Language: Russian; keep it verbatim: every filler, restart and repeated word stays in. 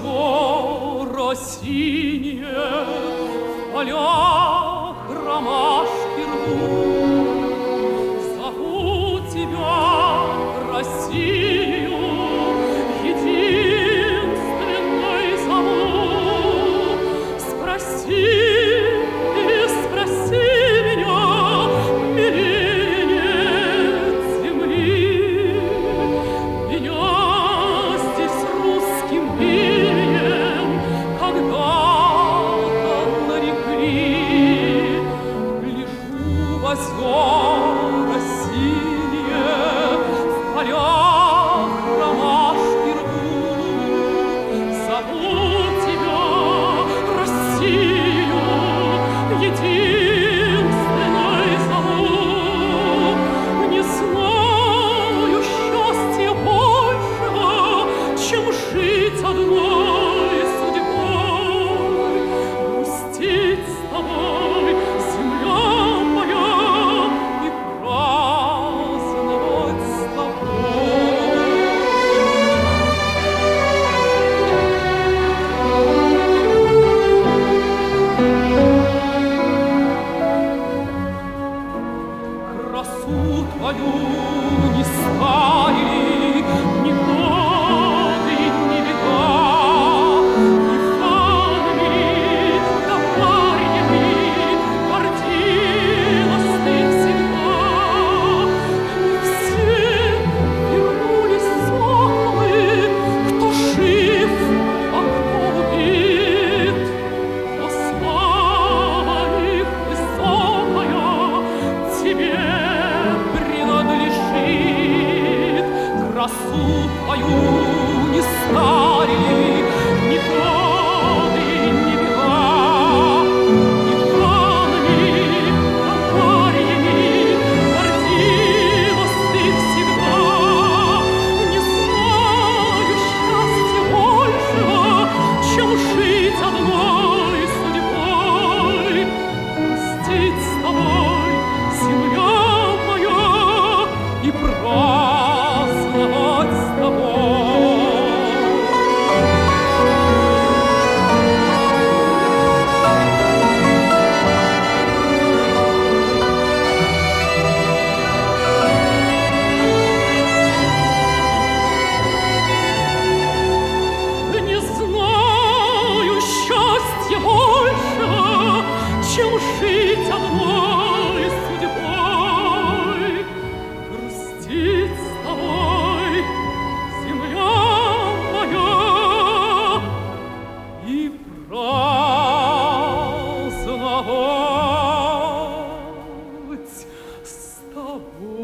озера синие, в полях ромашки рвут. Зову тебя, Россию, единственной зову. Спроси и спроси меня, милее нет земли. Меня здесь русским именем когда-то нарекли. Гляжу в озера синие, в полях ромашки рвут. Зову тебя, Россию, единственной зову. Не знаю счастья большего, чем жить одной судьбой. Грустить с тобой, земля моя, и праздновать с тобой. Красу твою не старили ни годы, ни века, ни фанами, да парнями гордилась ты всегда. Все вернулись соколы, кто жив, а кто убит. Но слава их высокая тебе принадлежит. Красу твою не старили ни годы, ни века, ни фанами, кампариями гордилась ты всегда. Не знаю счастья большего, чем жить одной судьбой. Грустить с тобой, земля моя, и праздновать с тобой. Не знаю счастья большего, чем жить одной судьбой. Грустить с тобой, земля моя, и праздновать с тобой.